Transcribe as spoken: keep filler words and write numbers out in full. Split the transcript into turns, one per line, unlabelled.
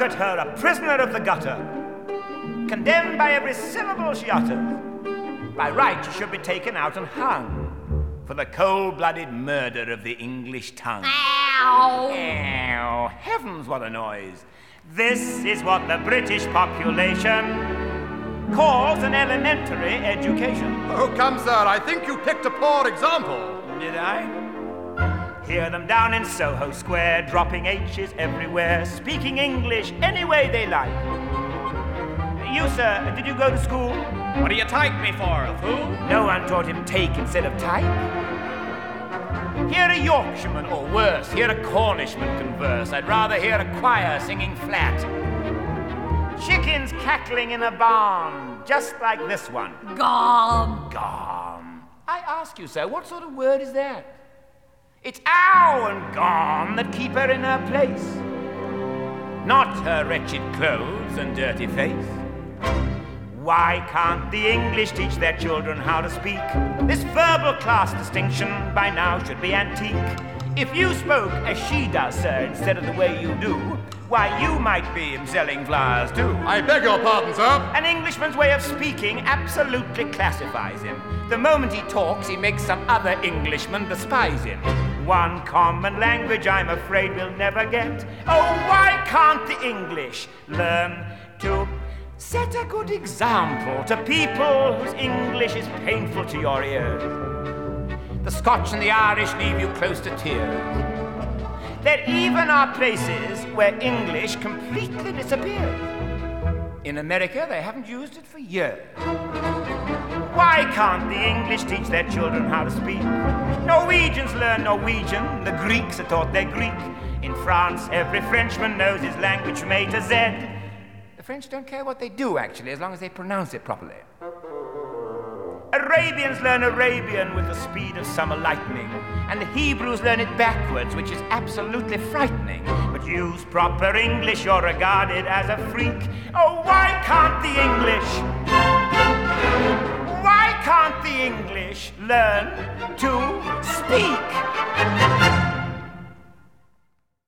at her, a prisoner of the gutter, condemned by every syllable she utters. By right, she should be taken out and hung for the cold-blooded murder of the English tongue.
Ow!
Ow! Heavens, what a noise! This is what the British population calls an elementary education.
Oh, come, sir, I think you picked a poor example.
Did I? Hear them down in Soho Square, dropping H's everywhere, speaking English any way they like. You, sir, did you go to school?
What do you type me for, a fool?
No one taught him take instead of type. Hear a Yorkshireman, or worse, hear a Cornishman converse. I'd rather hear a choir singing flat. Chickens cackling in a barn, just like this one.
Gone.
Gone. I ask you, sir, what sort of word is that? It's ow and gone that keep her in her place, not her wretched clothes and dirty face. Why can't the English teach their children how to speak? This verbal class distinction by now should be antique. If you spoke as she does, sir, instead of the way you do, why, you might be selling flowers too.
I beg your pardon, sir.
An Englishman's way of speaking absolutely classifies him. The moment he talks, he makes some other Englishman despise him. One common language I'm afraid we'll never get. Oh, why can't the English learn to set a good example to people whose English is painful to your ears? The Scotch and the Irish leave you close to tears. There even are places where English completely disappears. In America, they haven't used it for years. Why can't the English teach their children how to speak? Norwegians learn Norwegian, the Greeks are taught their Greek. In France, every Frenchman knows his language from A to Z. The French don't care what they do, actually, as long as they pronounce it properly. Arabians learn Arabian with the speed of summer lightning, and the Hebrews learn it backwards, which is absolutely frightening. But use proper English, you're regarded as a freak. Oh, why can't the English, why can't the English learn to speak?